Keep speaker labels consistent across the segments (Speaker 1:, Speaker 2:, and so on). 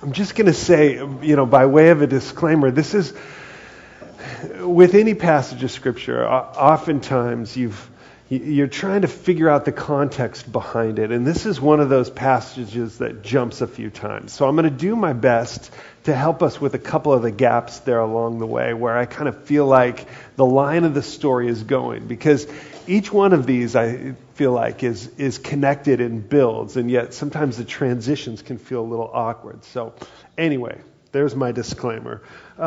Speaker 1: I'm just going to say, by way of a disclaimer, this is, with any passage of Scripture, oftentimes you're trying to figure out the context behind it. And this is one of those passages that jumps a few times. So I'm going to do my best to help us with a couple of the gaps there along the way where I kind of feel like the line of the story is going. Because each one of these, I feel like, is connected and builds. And yet sometimes the transitions can feel a little awkward. So anyway, there's my disclaimer.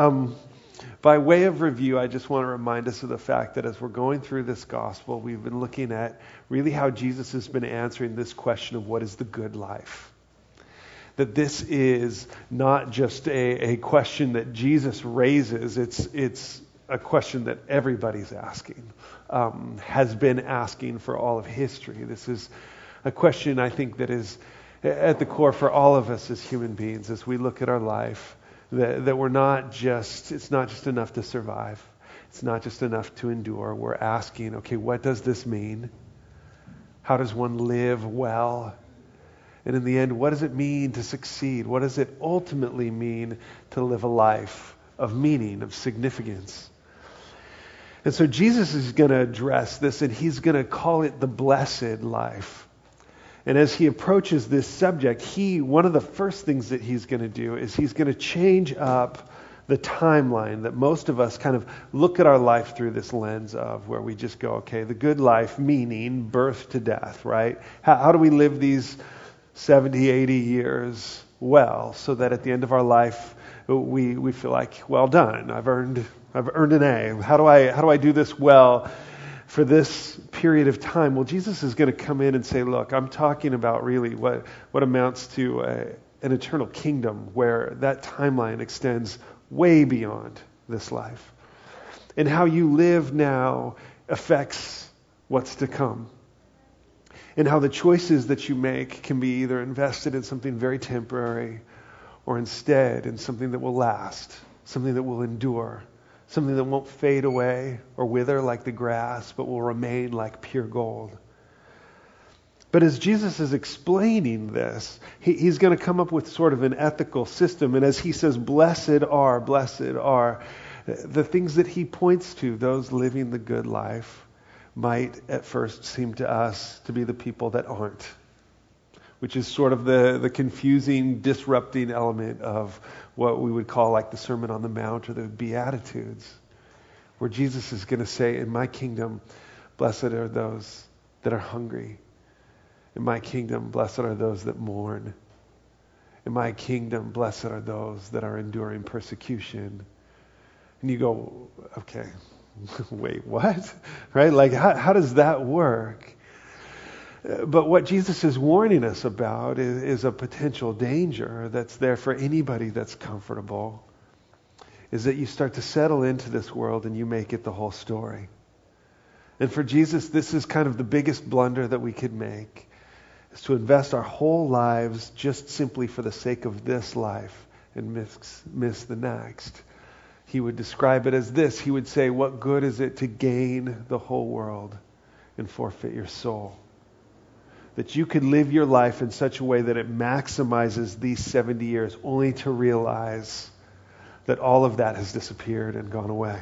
Speaker 1: By way of review, I just want to remind us of the fact that as we're going through this gospel, we've been looking at really how Jesus has been answering this question of what is the good life. That this is not just a question that Jesus raises, it's a question that everybody's asking, has been asking for all of history. This is a question, I think, that is at the core for all of us as human beings as we look at our life. That we're not just, it's not just enough to survive. It's not just enough to endure. We're asking, okay, what does this mean? How does one live well? And in the end, what does it mean to succeed? What does it ultimately mean to live a life of meaning, of significance? And so Jesus is going to address this, and he's going to call it the blessed life. And as he approaches this subject, one of the first things that he's going to do is he's going to change up the timeline that most of us kind of look at our life through this lens of, where we just go, okay, the good life, meaning birth to death, right? How do we live these 70, 80 years well, so that at the end of our life we feel like, well done, I've earned an A. How do I do this well for this period of time? Well, Jesus is going to come in and say, look, I'm talking about really what amounts to an eternal kingdom where that timeline extends way beyond this life. And how you live now affects what's to come. And how the choices that you make can be either invested in something very temporary or instead in something that will last, something that will endure, something that won't fade away or wither like the grass, but will remain like pure gold. But as Jesus is explaining this, he's going to come up with sort of an ethical system. And as he says, blessed are, the things that he points to, those living the good life, might at first seem to us to be the people that aren't. Which is sort of the confusing, disrupting element of what we would call like the Sermon on the Mount or the Beatitudes, where Jesus is going to say, in my kingdom, blessed are those that are hungry. In my kingdom, blessed are those that mourn. In my kingdom, blessed are those that are enduring persecution. And you go, okay, wait, what? Right? Like, how does that work? But what Jesus is warning us about is a potential danger that's there for anybody that's comfortable, is that you start to settle into this world and you make it the whole story. And for Jesus, this is kind of the biggest blunder that we could make, is to invest our whole lives just simply for the sake of this life and miss the next. He would describe it as this. He would say, what good is it to gain the whole world and forfeit your soul? That you could live your life in such a way that it maximizes these 70 years, only to realize that all of that has disappeared and gone away.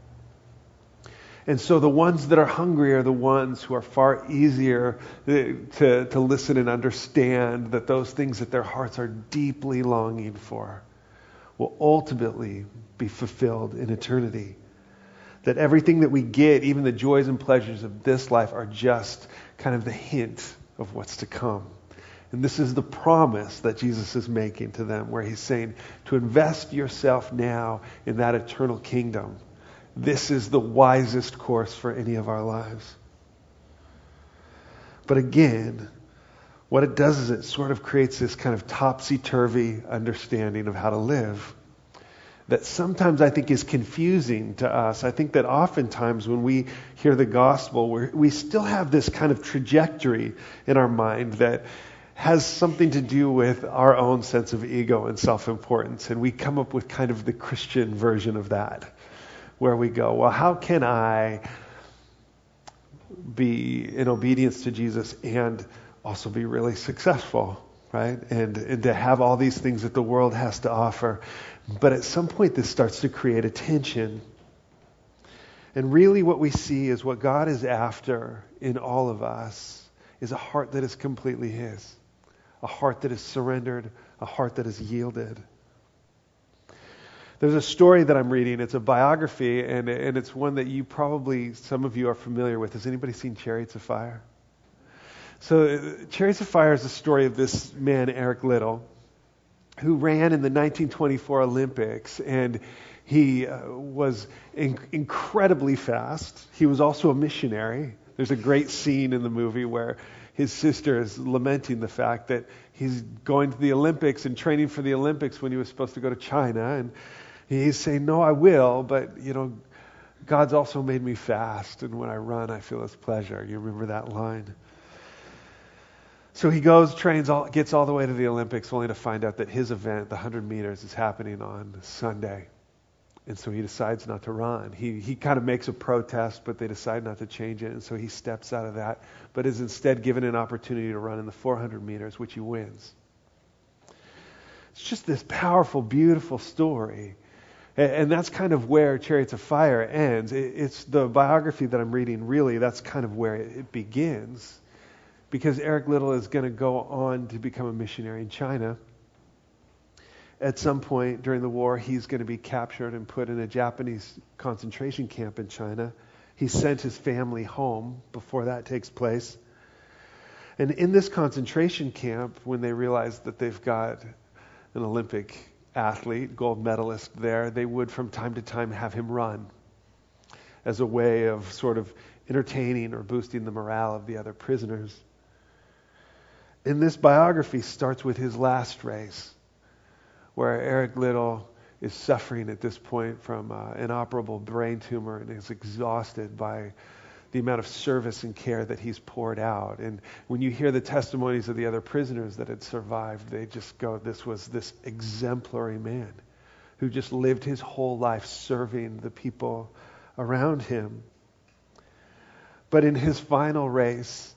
Speaker 1: And so the ones that are hungry are the ones who are far easier to listen and understand that those things that their hearts are deeply longing for will ultimately be fulfilled in eternity. That everything that we get, even the joys and pleasures of this life, are just kind of the hint of what's to come. And this is the promise that Jesus is making to them, where he's saying to invest yourself now in that eternal kingdom. This is the wisest course for any of our lives. But again, what it does is it sort of creates this kind of topsy-turvy understanding of how to live that sometimes I think is confusing to us. I think that oftentimes when we hear the gospel, we still have this kind of trajectory in our mind that has something to do with our own sense of ego and self-importance. And we come up with kind of the Christian version of that, where we go, well, how can I be in obedience to Jesus and also be really successful? right? And to have all these things that the world has to offer. But at some point, this starts to create a tension. And really what we see is what God is after in all of us is a heart that is completely His. A heart that is surrendered, a heart that is yielded. There's a story that I'm reading. It's a biography, and it's one that some of you are familiar with. Has anybody seen Chariots of Fire? So Chariots of Fire is a story of this man, Eric Liddell, who ran in the 1924 Olympics, and he was incredibly fast. He was also a missionary. There's a great scene in the movie where his sister is lamenting the fact that he's going to the Olympics and training for the Olympics when he was supposed to go to China. And he's saying, no, I will, but, God's also made me fast, and when I run, I feel His pleasure. You remember that line? So he goes, trains, gets all the way to the Olympics, only to find out that his event, the 100 meters, is happening on Sunday. And so he decides not to run. He kind of makes a protest, but they decide not to change it. And so he steps out of that, but is instead given an opportunity to run in the 400 meters, which he wins. It's just this powerful, beautiful story. And that's kind of where Chariots of Fire ends. It's the biography that I'm reading, really, that's kind of where it begins. Because Eric Liddell is going to go on to become a missionary in China. At some point during the war, he's going to be captured and put in a Japanese concentration camp in China. He sent his family home before that takes place. And in this concentration camp, when they realize that they've got an Olympic athlete, gold medalist there, they would from time to time have him run as a way of sort of entertaining or boosting the morale of the other prisoners. And this biography starts with his last race, where Eric Liddell is suffering at this point from an inoperable brain tumor and is exhausted by the amount of service and care that he's poured out. And when you hear the testimonies of the other prisoners that had survived, they just go, this was this exemplary man who just lived his whole life serving the people around him. But in his final race,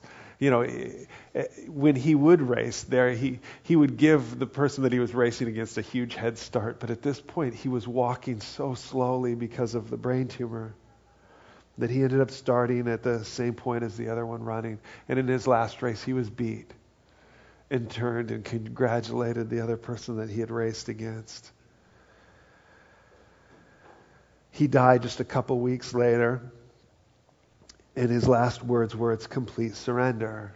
Speaker 1: when he would race there, he would give the person that he was racing against a huge head start. But at this point, he was walking so slowly because of the brain tumor that he ended up starting at the same point as the other one running. And in his last race, he was beat and turned and congratulated the other person that he had raced against. He died just a couple weeks later. And his last words were, "It's complete surrender."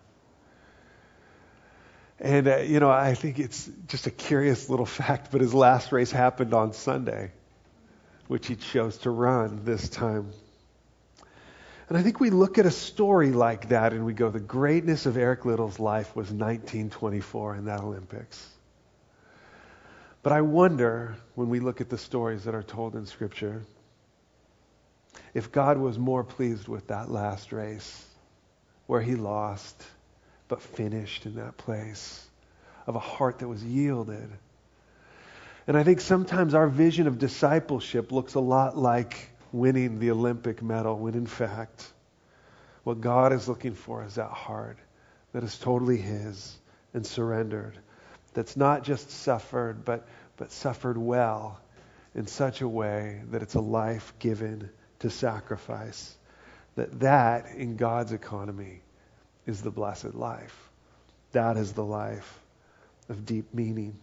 Speaker 1: And, I think it's just a curious little fact, but his last race happened on Sunday, which he chose to run this time. And I think we look at a story like that and we go, the greatness of Eric Liddell's life was 1924 in that Olympics. But I wonder, when we look at the stories that are told in Scripture, if God was more pleased with that last race where he lost but finished in that place of a heart that was yielded. And I think sometimes our vision of discipleship looks a lot like winning the Olympic medal, when in fact what God is looking for is that heart that is totally His and surrendered, that's not just suffered but suffered well in such a way that it's a life given to sacrifice. That in God's economy is the blessed life. That is the life of deep meaning.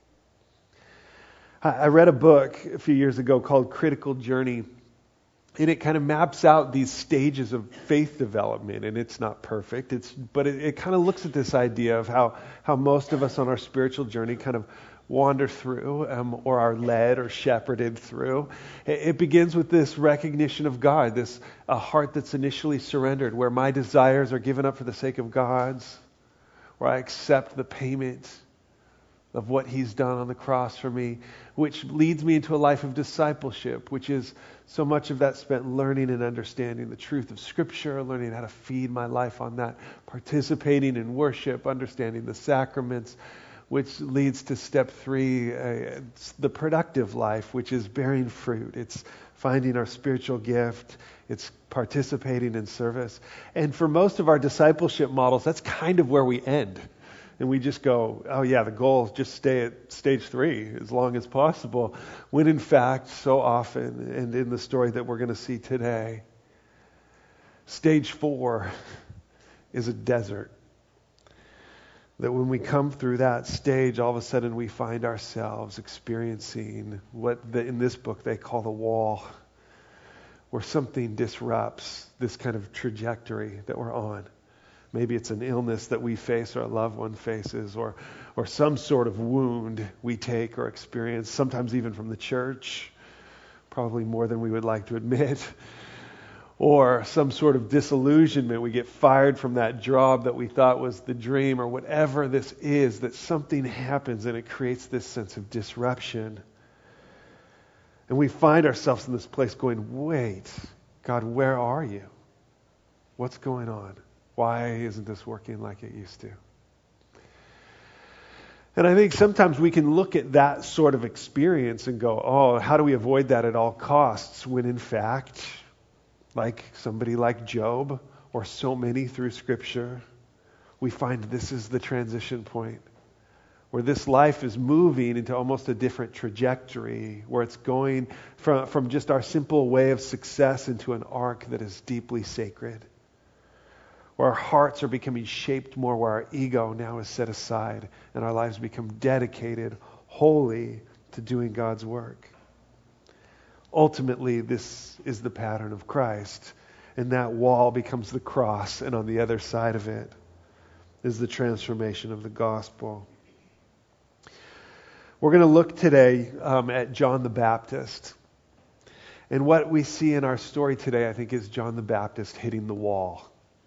Speaker 1: I read a book a few years ago called Critical Journey, and it kind of maps out these stages of faith development, and it's not perfect. But it kind of looks at this idea of how most of us on our spiritual journey kind of wander through or are led or shepherded through. It begins with this recognition of God, a heart that's initially surrendered, where my desires are given up for the sake of God's, where I accept the payment of what He's done on the cross for me, which leads me into a life of discipleship, which is so much of that spent learning and understanding the truth of Scripture, learning how to feed my life on that, participating in worship, understanding the sacraments, which leads to step 3, the productive life, which is bearing fruit. It's finding our spiritual gift. It's participating in service. And for most of our discipleship models, that's kind of where we end. And we just go, oh yeah, the goal is just stay at stage 3 as long as possible. When in fact, so often, and in the story that we're going to see today, stage 4 is a desert. That when we come through that stage, all of a sudden we find ourselves experiencing what in this book they call the wall, where something disrupts this kind of trajectory that we're on. Maybe it's an illness that we face or a loved one faces, or some sort of wound we take or experience, sometimes even from the church, probably more than we would like to admit. Or some sort of disillusionment. We get fired from that job that we thought was the dream, or whatever this is, that something happens and it creates this sense of disruption. And we find ourselves in this place going, wait, God, where are you? What's going on? Why isn't this working like it used to? And I think sometimes we can look at that sort of experience and go, oh, how do we avoid that at all costs? When in fact, like somebody like Job, or so many through Scripture, we find this is the transition point, where this life is moving into almost a different trajectory, where it's going from just our simple way of success into an arc that is deeply sacred, where our hearts are becoming shaped more, where our ego now is set aside, and our lives become dedicated wholly to doing God's work. Ultimately, this is the pattern of Christ, and that wall becomes the cross, and on the other side of it is the transformation of the gospel. We're going to look today at John the Baptist. And what we see in our story today, I think, is John the Baptist hitting the wall.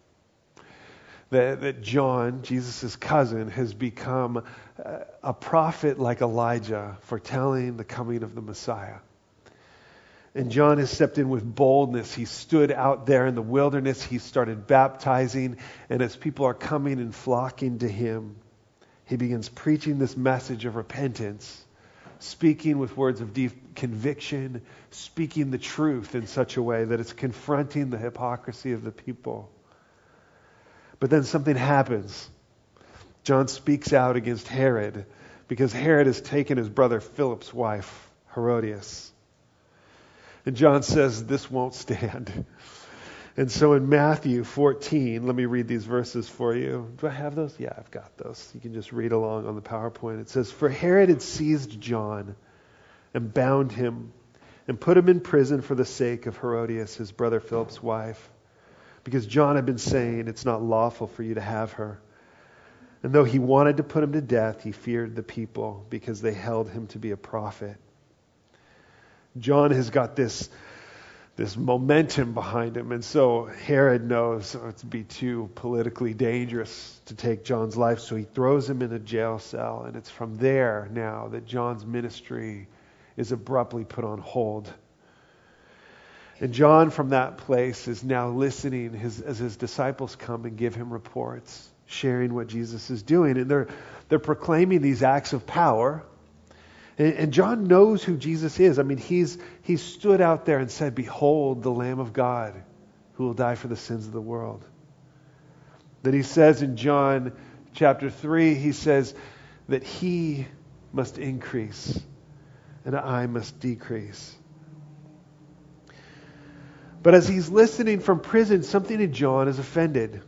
Speaker 1: That John, Jesus' cousin, has become a prophet like Elijah, foretelling the coming of the Messiah. And John has stepped in with boldness. He stood out there in the wilderness. He started baptizing. And as people are coming and flocking to him, he begins preaching this message of repentance, speaking with words of deep conviction, speaking the truth in such a way that it's confronting the hypocrisy of the people. But then something happens. John speaks out against Herod, because Herod has taken his brother Philip's wife, Herodias. And John says, this won't stand. And so in Matthew 14, let me read these verses for you. Do I have those? Yeah, I've got those. You can just read along on the PowerPoint. It says, for Herod had seized John and bound him and put him in prison for the sake of Herodias, his brother Philip's wife, because John had been saying, it's not lawful for you to have her. And though he wanted to put him to death, he feared the people because they held him to be a prophet. John has got this momentum behind him, and so Herod knows it'd be too politically dangerous to take John's life, so he throws him in a jail cell, and it's from there now that John's ministry is abruptly put on hold. And John from that place is now listening as his disciples come and give him reports, sharing what Jesus is doing, and they're proclaiming these acts of power. And John knows who Jesus is. I mean, he's stood out there and said, behold, the Lamb of God who will die for the sins of the world. Then he says in John chapter 3, he says that he must increase and I must decrease. But as he's listening from prison, something in John is offended.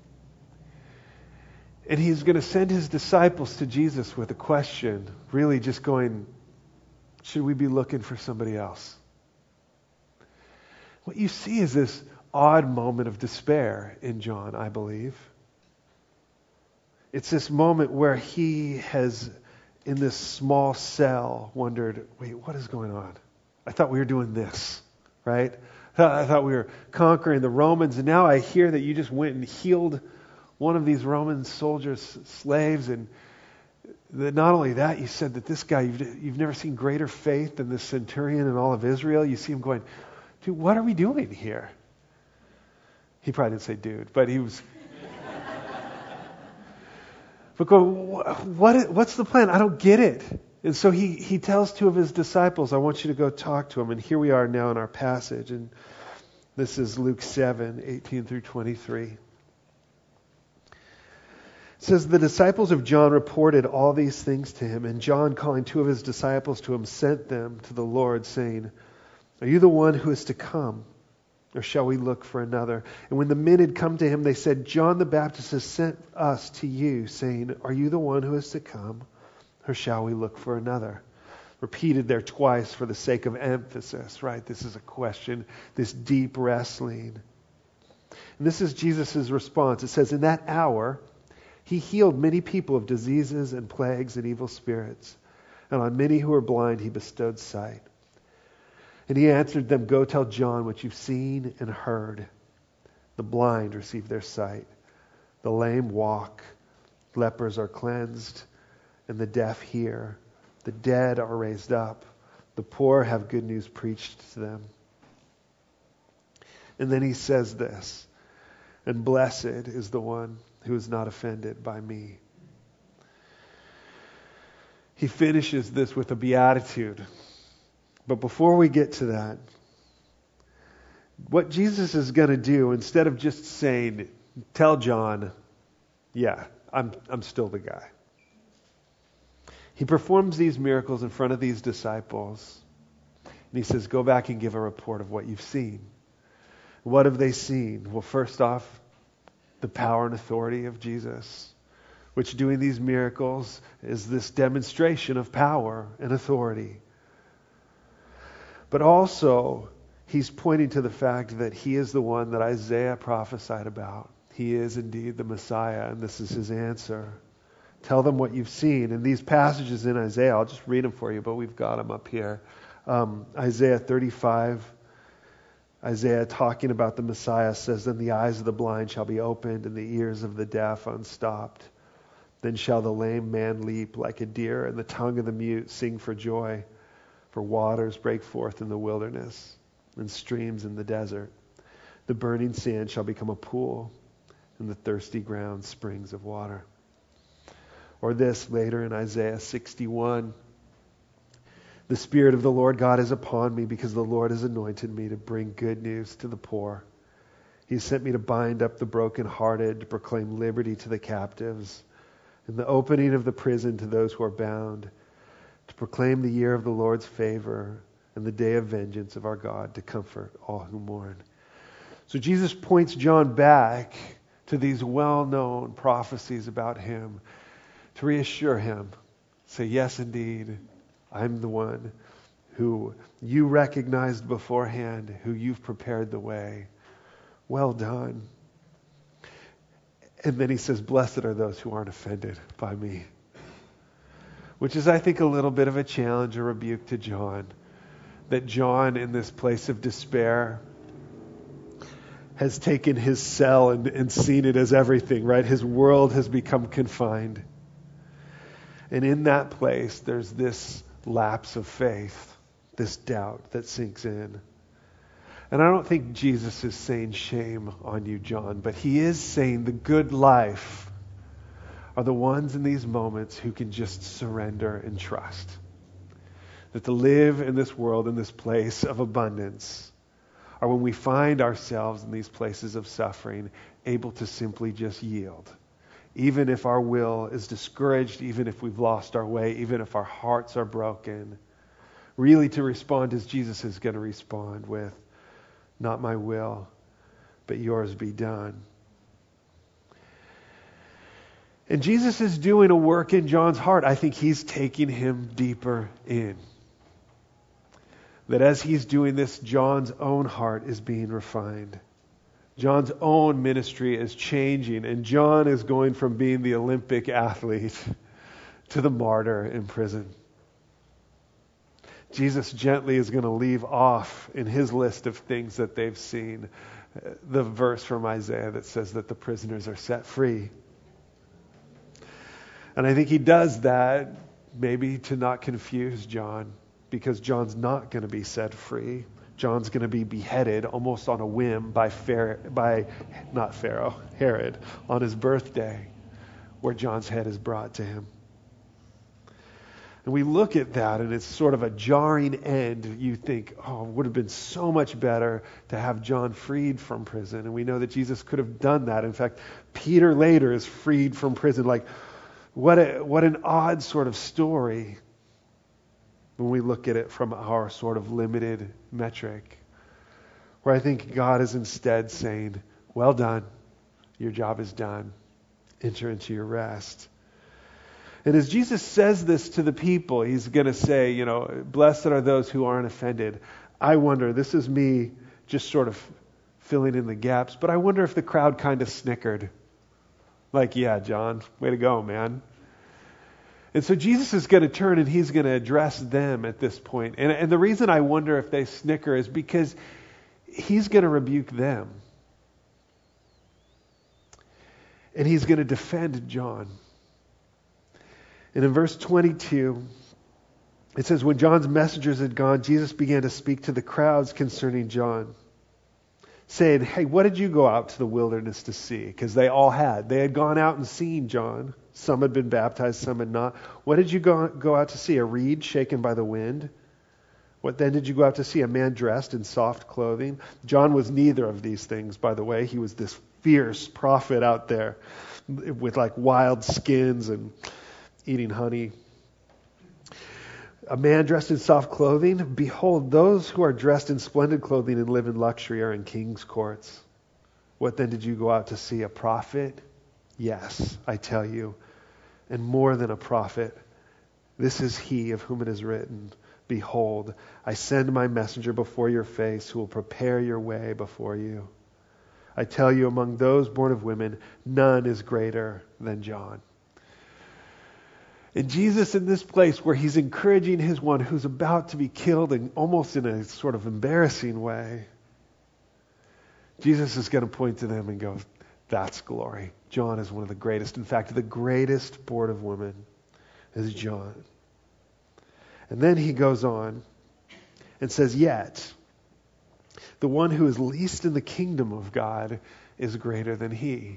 Speaker 1: And he's going to send his disciples to Jesus with a question, really just going, should we be looking for somebody else? What you see is this odd moment of despair in John, I believe. It's this moment where he has, in this small cell, wondered, wait, what is going on? I thought we were doing this, right? I thought we were conquering the Romans, and now I hear that you just went and healed one of these Roman soldiers' slaves, and that not only that, you said that this guy, you've never seen greater faith than this centurion in all of Israel. You see him going, dude, what are we doing here? He probably didn't say dude, but he was. But go, what's the plan? I don't get it. And so he tells two of his disciples, I want you to go talk to him. And here we are now in our passage, and this is Luke 7, 18 through 23. It It says, the disciples of John reported all these things to him, and John, calling 2 of his disciples to him, sent them to the Lord, saying, are you the one who is to come, or shall we look for another? And when the men had come to him, they said, John the Baptist has sent us to you, saying, are you the one who is to come, or shall we look for another? Repeated there twice for the sake of emphasis, right? This is a question, this deep wrestling. And this is Jesus' response. It says, in that hour, he healed many people of diseases and plagues and evil spirits. And on many who were blind, he bestowed sight. And he answered them, go tell John what you've seen and heard. The blind receive their sight. The lame walk. Lepers are cleansed. And the deaf hear. The dead are raised up. The poor have good news preached to them. And then he says this, and blessed is the one who is not offended by me. He finishes this with a beatitude. But before we get to that, what Jesus is going to do, instead of just saying, tell John, yeah, I'm still the guy. He performs these miracles in front of these disciples. And he says, go back and give a report of what you've seen. What have they seen? Well, first off, the power and authority of Jesus, which doing these miracles is this demonstration of power and authority. But also, he's pointing to the fact that he is the one that Isaiah prophesied about. He is indeed the Messiah, and this is his answer. Tell them what you've seen. And these passages in Isaiah, I'll just read them for you, but we've got them up here. Isaiah 35, Isaiah talking about the Messiah says, then the eyes of the blind shall be opened and the ears of the deaf unstopped. Then shall the lame man leap like a deer and the tongue of the mute sing for joy. For waters break forth in the wilderness and streams in the desert. The burning sand shall become a pool and the thirsty ground springs of water. Or this later in Isaiah 61. The Spirit of the Lord God is upon me because the Lord has anointed me to bring good news to the poor. He sent me to bind up the brokenhearted, to proclaim liberty to the captives, and the opening of the prison to those who are bound, to proclaim the year of the Lord's favor and the day of vengeance of our God, to comfort all who mourn. So Jesus points John back to these well-known prophecies about him to reassure him. Say, yes, indeed, I'm the one who you recognized beforehand, who you've prepared the way. Well done. And then he says, blessed are those who aren't offended by me. Which is, I think, a little bit of a challenge, a rebuke to John. That John, in this place of despair, has taken his cell and seen it as everything, right? His world has become confined. And in that place, there's this lapse of faith, this doubt that sinks in. And I don't think Jesus is saying shame on you, John, but he is saying the good life are the ones in these moments who can just surrender and trust. That to live in this world, in this place of abundance, are when we find ourselves in these places of suffering, able to simply just yield. Even if our will is discouraged, even if we've lost our way, even if our hearts are broken, really to respond as Jesus is going to respond with, not my will, but yours be done. And Jesus is doing a work in John's heart. I think he's taking him deeper in. That as he's doing this, John's own heart is being refined. John's own ministry is changing, and John is going from being the Olympic athlete to the martyr in prison. Jesus gently is going to leave off in his list of things that they've seen the verse from Isaiah that says that the prisoners are set free. And I think he does that maybe to not confuse John, because John's not going to be set free. John's going to be beheaded almost on a whim by Herod, on his birthday, where John's head is brought to him. And we look at that, and it's sort of a jarring end. You think, oh, it would have been so much better to have John freed from prison. And we know that Jesus could have done that. In fact, Peter later is freed from prison. Like, what an odd sort of story when we look at it from our sort of limited metric. Where I think God is instead saying, well done, your job is done. Enter into your rest. And as Jesus says this to the people, he's going to say, blessed are those who aren't offended. I wonder, this is me just sort of filling in the gaps, but I wonder if the crowd kind of snickered. Like, yeah, John, way to go, man. And so Jesus is going to turn and he's going to address them at this point. And the reason I wonder if they snicker is because he's going to rebuke them. And he's going to defend John. And in verse 22, it says, when John's messengers had gone, Jesus began to speak to the crowds concerning John, saying, hey, what did you go out to the wilderness to see? Because they all had. They had gone out and seen John. Some had been baptized, some had not. What did you go out to see? A reed shaken by the wind? What then did you go out to see? A man dressed in soft clothing? John was neither of these things, by the way. He was this fierce prophet out there with like wild skins and eating honey. A man dressed in soft clothing? Behold, those who are dressed in splendid clothing and live in luxury are in king's courts. What then did you go out to see? A prophet? Yes, I tell you, and more than a prophet. This is he of whom it is written, behold, I send my messenger before your face who will prepare your way before you. I tell you, among those born of women, none is greater than John. And Jesus, in this place where he's encouraging his one who's about to be killed, and almost in a sort of embarrassing way, Jesus is going to point to them and go, that's glory. John is one of the greatest. In fact, the greatest born of women is John. And then he goes on and says, yet, the one who is least in the kingdom of God is greater than he.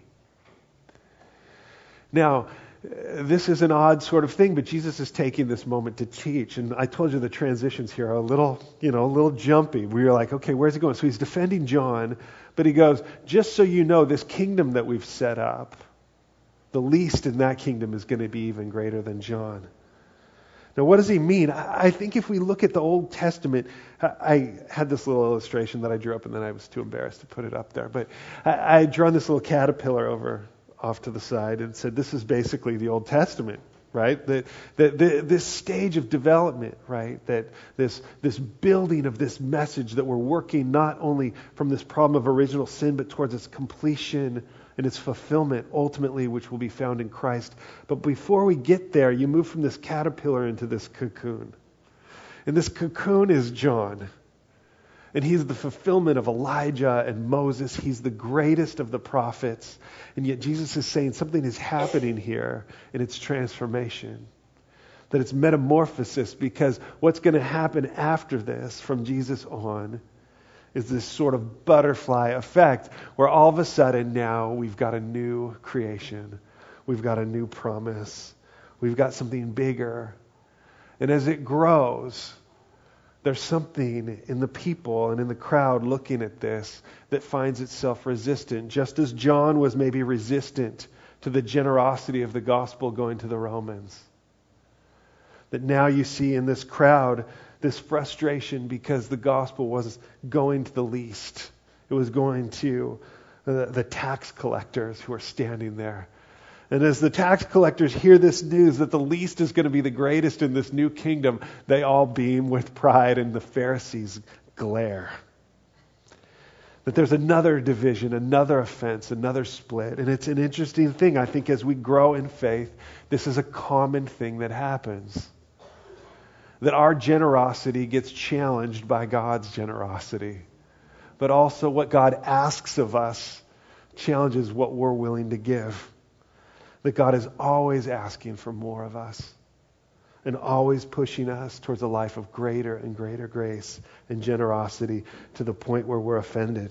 Speaker 1: Now, this is an odd sort of thing, but Jesus is taking this moment to teach. And I told you the transitions here are a little jumpy. We were like, okay, where's he going? So he's defending John, but he goes, just so you know, this kingdom that we've set up, the least in that kingdom is going to be even greater than John. Now, what does he mean? I think if we look at the Old Testament, I had this little illustration that I drew up, and then I was too embarrassed to put it up there. But I had drawn this little caterpillar off to the side and said, this is basically the Old Testament, right? This stage of development, right? That this building of this message that we're working not only from this problem of original sin, but towards its completion and its fulfillment ultimately, which will be found in Christ. But before we get there, you move from this caterpillar into this cocoon. And this cocoon is John. And he's the fulfillment of Elijah and Moses. He's the greatest of the prophets. And yet Jesus is saying something is happening here in its transformation. That it's metamorphosis, because what's going to happen after this from Jesus on is this sort of butterfly effect where all of a sudden now we've got a new creation. We've got a new promise. We've got something bigger. And as it grows, there's something in the people and in the crowd looking at this that finds itself resistant, just as John was maybe resistant to the generosity of the gospel going to the Romans. That now you see in this crowd this frustration because the gospel was going to the least. It was going to the tax collectors who are standing there. And as the tax collectors hear this news that the least is going to be the greatest in this new kingdom, they all beam with pride, and the Pharisees glare. That there's another division, another offense, another split. And it's an interesting thing. I think as we grow in faith, this is a common thing that happens. That our generosity gets challenged by God's generosity. But also what God asks of us challenges what we're willing to give. That God is always asking for more of us and always pushing us towards a life of greater and greater grace and generosity to the point where we're offended.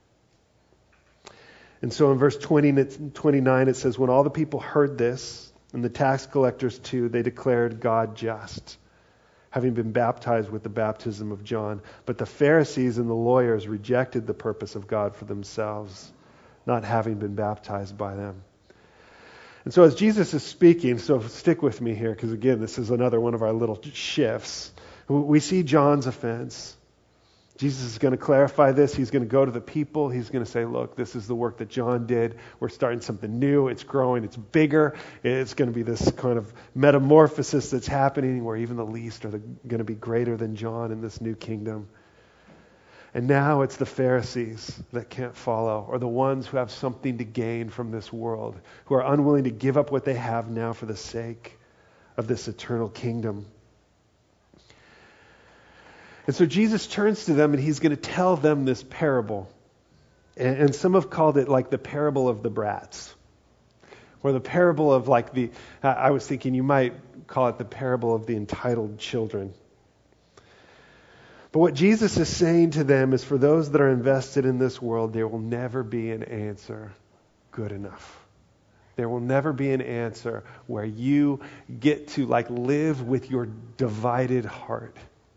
Speaker 1: And so in verse 20 and 29 it says, when all the people heard this, And the tax collectors too, they declared God just, having been baptized with the baptism of John. But the Pharisees and the lawyers rejected the purpose of God for themselves, not having been baptized by them. And so as Jesus is speaking, so stick with me here, because again, this is another one of our little shifts. We see John's offense. Jesus is going to clarify this. He's going to go to the people. He's going to say, look, this is the work that John did. We're starting something new. It's growing. It's bigger. It's going to be this kind of metamorphosis that's happening where even the least are going to be greater than John in this new kingdom. And now it's the Pharisees that can't follow, or the ones who have something to gain from this world, who are unwilling to give up what they have now for the sake of this eternal kingdom. And so Jesus turns to them and he's going to tell them this parable. And some have called it like the parable of the brats. Or the parable of I was thinking you might call it the parable of the entitled children. But what Jesus is saying to them is for those that are invested in this world, there will never be an answer good enough. There will never be an answer where you get to live with your divided heart.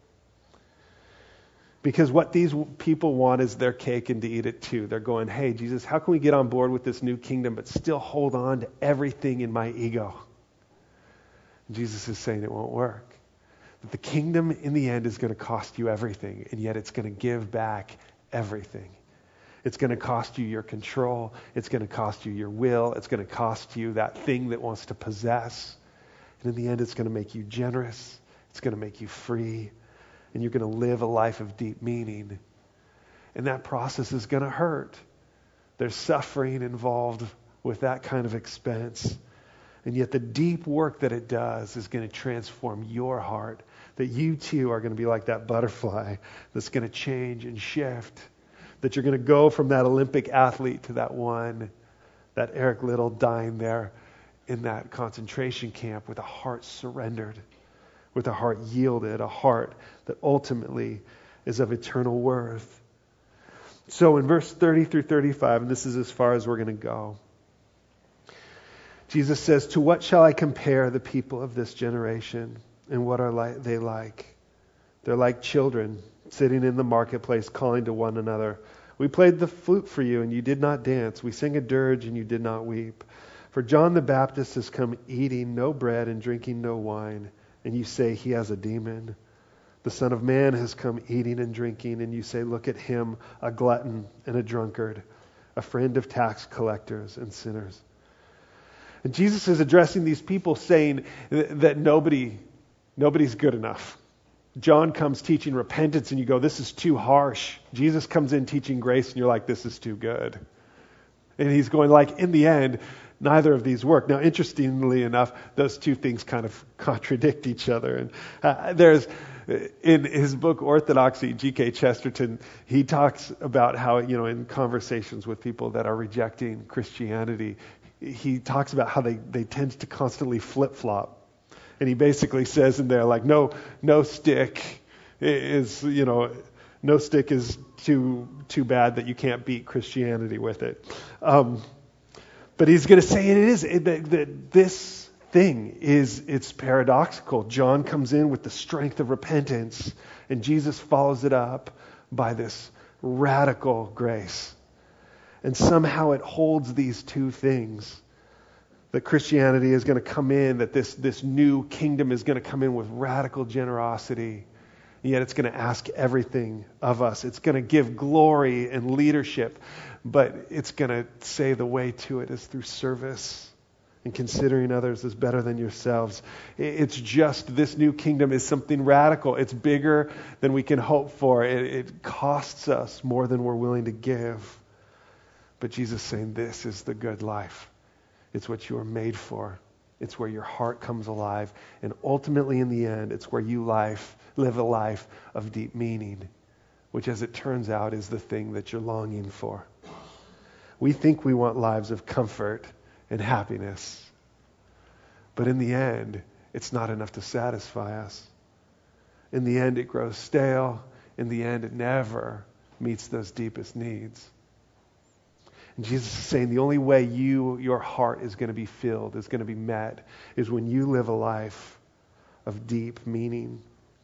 Speaker 1: Because what these people want is their cake and to eat it too. They're going, hey, Jesus, how can we get on board with this new kingdom but still hold on to everything in my ego? And Jesus is saying it won't work. That the kingdom in the end is going to cost you everything, and yet it's going to give back everything. It's going to cost you your control. It's going to cost you your will. It's going to cost you that thing that wants to possess. And in the end, it's going to make you generous. It's going to make you free. And you're going to live a life of deep meaning. And that process is going to hurt. There's suffering involved with that kind of expense. And yet the deep work that it does is going to transform your heart. That you too are going to be like that butterfly that's going to change and shift. That you're going to go from that Olympic athlete to that Eric Liddell dying there in that concentration camp with a heart surrendered, with a heart yielded, a heart that ultimately is of eternal worth. So in verse 30 through 35, and this is as far as we're going to go, Jesus says, to what shall I compare the people of this generation? And what are they like? They're like children sitting in the marketplace calling to one another. We played the flute for you and you did not dance. We sang a dirge and you did not weep. For John the Baptist has come eating no bread and drinking no wine. And you say he has a demon. The Son of Man has come eating and drinking. And you say, look at him, a glutton and a drunkard, a friend of tax collectors and sinners. And Jesus is addressing these people saying that nobody's good enough. John comes teaching repentance and you go, this is too harsh. Jesus comes in teaching grace and you're like, this is too good. And he's going in the end, neither of these work. Now, interestingly enough, those two things kind of contradict each other. And there's, in his book Orthodoxy, G.K. Chesterton, he talks about how, in conversations with people that are rejecting Christianity, he talks about how they tend to constantly flip-flop. And he basically says in there, no stick is too bad that you can't beat Christianity with it. But he's going to say that this thing it's paradoxical. John comes in with the strength of repentance, and Jesus follows it up by this radical grace. And somehow it holds these two things. That Christianity is going to come in, that this new kingdom is going to come in with radical generosity. And yet it's going to ask everything of us. It's going to give glory and leadership, but it's going to say the way to it is through service and considering others as better than yourselves. It's just this new kingdom is something radical. It's bigger than we can hope for. It costs us more than we're willing to give. But Jesus is saying this is the good life. It's what you are made for. It's where your heart comes alive. And ultimately, in the end, it's where you live a life of deep meaning, which, as it turns out, is the thing that you're longing for. We think we want lives of comfort and happiness. But in the end, it's not enough to satisfy us. In the end, it grows stale. In the end, it never meets those deepest needs. And Jesus is saying the only way your heart is going to be filled, is going to be met, is when you live a life of deep meaning.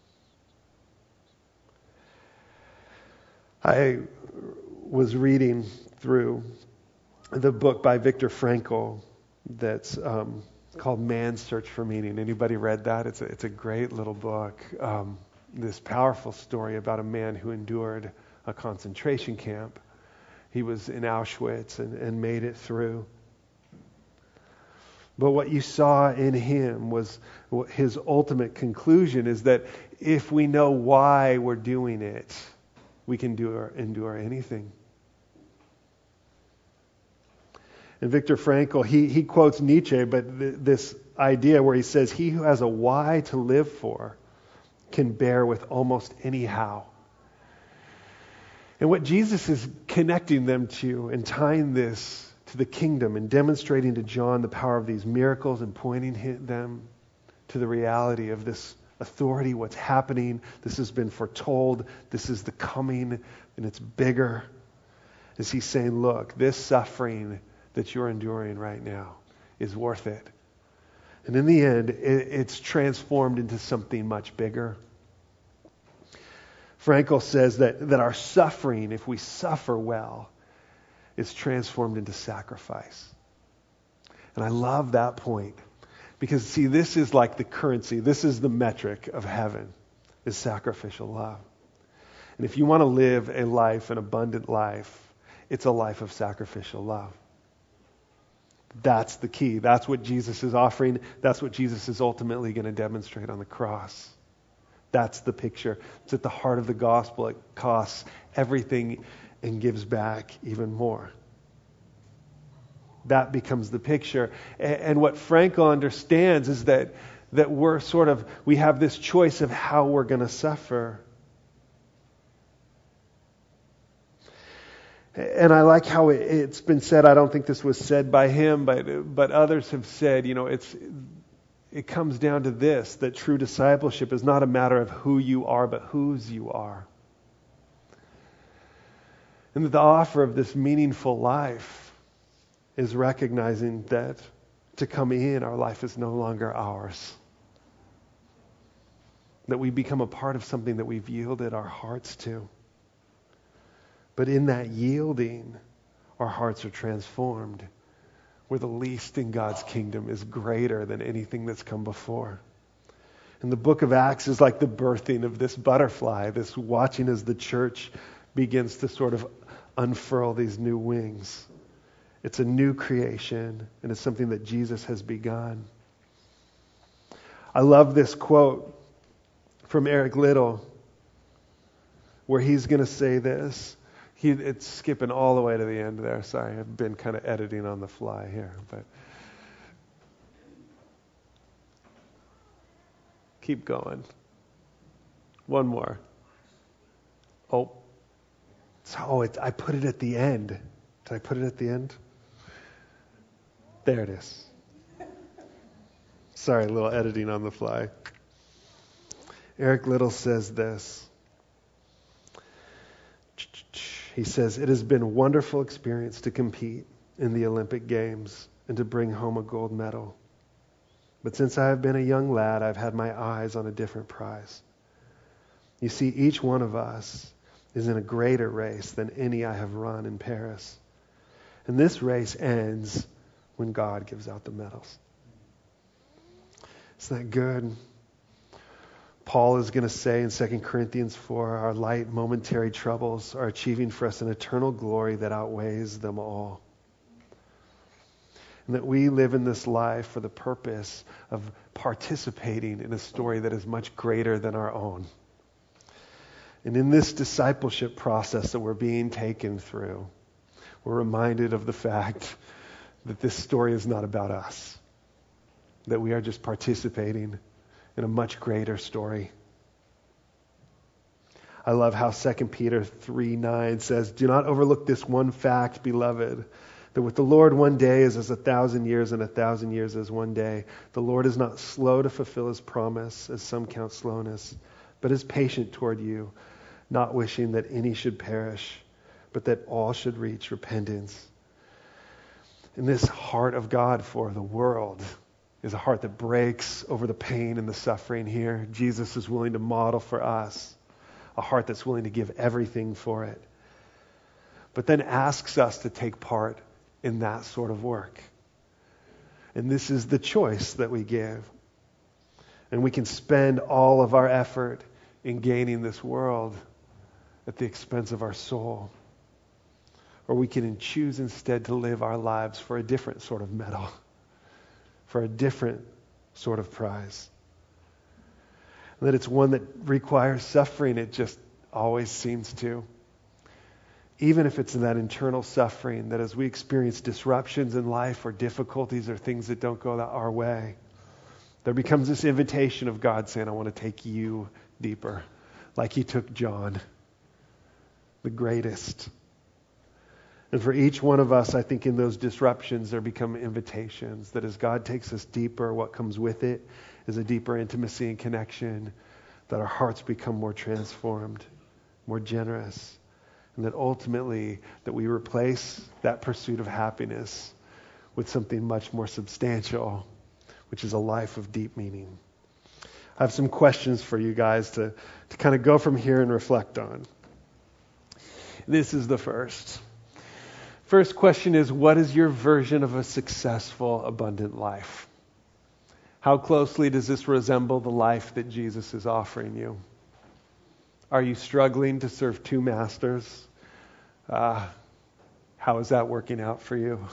Speaker 1: I was reading through the book by Viktor Frankl that's called Man's Search for Meaning. Anybody read that? It's a great little book. This powerful story about a man who endured a concentration camp. He was in Auschwitz and made it through. But what you saw in him was his ultimate conclusion is that if we know why we're doing it, we can endure anything. And Viktor Frankl, he quotes Nietzsche, but this idea where he says, he who has a why to live for can bear with almost any how. And what Jesus is connecting them to and tying this to the kingdom and demonstrating to John the power of these miracles and pointing them to the reality of this authority, what's happening. This has been foretold. This is the coming, and it's bigger. Is he's saying, look, this suffering that you're enduring right now is worth it. And in the end, it's transformed into something much bigger. Frankl says that our suffering, if we suffer well, is transformed into sacrifice. And I love that point. Because, see, this is like the currency. This is the metric of heaven, is sacrificial love. And if you want to live a life, an abundant life, it's a life of sacrificial love. That's the key. That's what Jesus is offering. That's what Jesus is ultimately going to demonstrate on the cross. That's the picture. It's at the heart of the gospel. It costs everything and gives back even more. That becomes the picture. And what Frankl understands is that we have this choice of how we're going to suffer. And I like how it's been said. I don't think this was said by him, but others have said, it comes down to this, that true discipleship is not a matter of who you are, but whose you are. And that the offer of this meaningful life is recognizing that to come in, our life is no longer ours. That we become a part of something that we've yielded our hearts to. But in that yielding, our hearts are transformed. Where the least in God's kingdom is greater than anything that's come before. And the book of Acts is like the birthing of this butterfly, this watching as the church begins to sort of unfurl these new wings. It's a new creation, and it's something that Jesus has begun. I love this quote from Eric Liddell, where he's going to say this. It's skipping all the way to the end there. Sorry, I've been kind of editing on the fly here, but keep going. One more. I put it at the end. Did I put it at the end? There it is. Sorry, a little editing on the fly. Eric Liddell says this. He says, "It has been a wonderful experience to compete in the Olympic Games and to bring home a gold medal. But since I have been a young lad, I've had my eyes on a different prize. You see, each one of us is in a greater race than any I have run in Paris. And this race ends when God gives out the medals." Isn't that good? Paul is going to say in 2 Corinthians 4, our light momentary troubles are achieving for us an eternal glory that outweighs them all. And that we live in this life for the purpose of participating in a story that is much greater than our own. And in this discipleship process that we're being taken through, we're reminded of the fact that this story is not about us. That we are just participating in a much greater story. I love how 2 Peter 3:9 says, "Do not overlook this one fact, beloved, that with the Lord 1 day is as 1,000 years and 1,000 years as 1 day. The Lord is not slow to fulfill his promise, as some count slowness, but is patient toward you, not wishing that any should perish, but that all should reach repentance." And this heart of God for the world is a heart that breaks over the pain and the suffering here. Jesus is willing to model for us a heart that's willing to give everything for it, but then asks us to take part in that sort of work. And this is the choice that we give. And we can spend all of our effort in gaining this world at the expense of our soul. Or we can choose instead to live our lives for a different sort of medal, for a different sort of prize. And that it's one that requires suffering, it just always seems to. Even if it's that internal suffering, that as we experience disruptions in life or difficulties or things that don't go our way, there becomes this invitation of God saying, I want to take you deeper, like he took John, the greatest. And for each one of us, I think in those disruptions, there become invitations that as God takes us deeper, what comes with it is a deeper intimacy and connection, that our hearts become more transformed, more generous, and that ultimately that we replace that pursuit of happiness with something much more substantial, which is a life of deep meaning. I have some questions for you guys to kind of go from here and reflect on. This is the first. First question is, what is your version of a successful, abundant life? How closely does this resemble the life that Jesus is offering you? Are you struggling to serve two masters? How is that working out for you?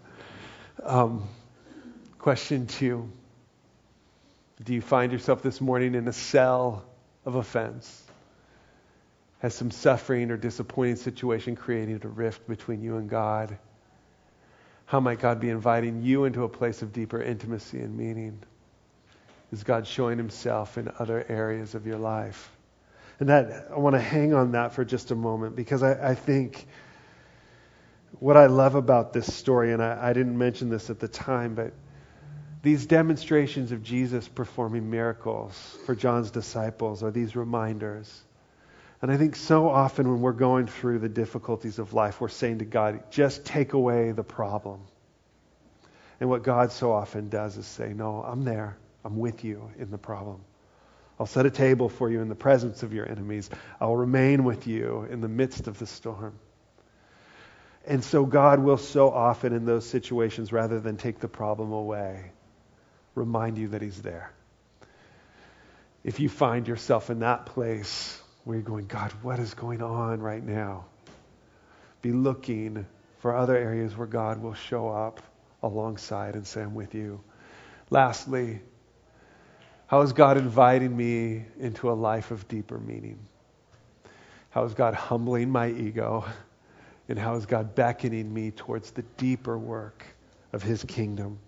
Speaker 1: Question 2. Do you find yourself this morning in a cell of offense? Has some suffering or disappointing situation created a rift between you and God? How might God be inviting you into a place of deeper intimacy and meaning? Is God showing himself in other areas of your life? And that I want to hang on that for just a moment, because I think what I love about this story, and I didn't mention this at the time, but these demonstrations of Jesus performing miracles for John's disciples are these reminders. And I think so often when we're going through the difficulties of life, we're saying to God, just take away the problem. And what God so often does is say, no, I'm there. I'm with you in the problem. I'll set a table for you in the presence of your enemies. I'll remain with you in the midst of the storm. And so God will so often in those situations, rather than take the problem away, remind you that he's there. If you find yourself in that place where you're going, God, what is going on right now? Be looking for other areas where God will show up alongside and say, I'm with you. Lastly, how is God inviting me into a life of deeper meaning? How is God humbling my ego? And how is God beckoning me towards the deeper work of his kingdom?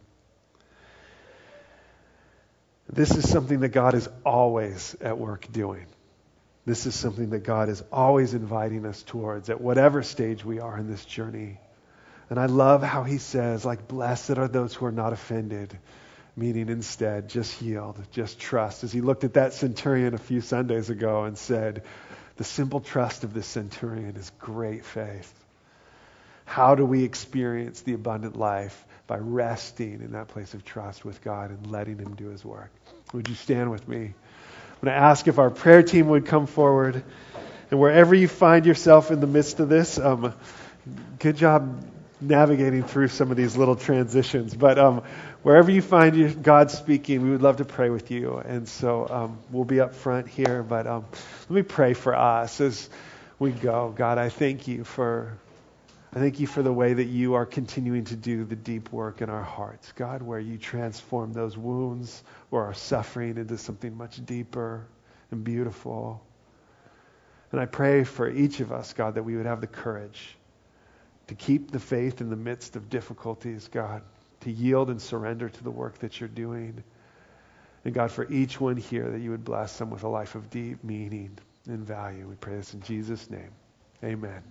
Speaker 1: This is something that God is always at work doing. This is something that God is always inviting us towards at whatever stage we are in this journey. And I love how he says, like, blessed are those who are not offended, meaning instead, just yield, just trust. As he looked at that centurion a few Sundays ago and said, the simple trust of this centurion is great faith. How do we experience the abundant life? By resting in that place of trust with God and letting him do his work. Would you stand with me? I'm going to ask if our prayer team would come forward. And wherever you find yourself in the midst of this, good job navigating through some of these little transitions. But wherever you find God speaking, we would love to pray with you. And so we'll be up front here. But let me pray for us as we go. God, I thank you for the way that you are continuing to do the deep work in our hearts. God, where you transform those wounds or our suffering into something much deeper and beautiful. And I pray for each of us, God, that we would have the courage to keep the faith in the midst of difficulties, God, to yield and surrender to the work that you're doing. And God, for each one here, that you would bless them with a life of deep meaning and value. We pray this in Jesus' name. Amen.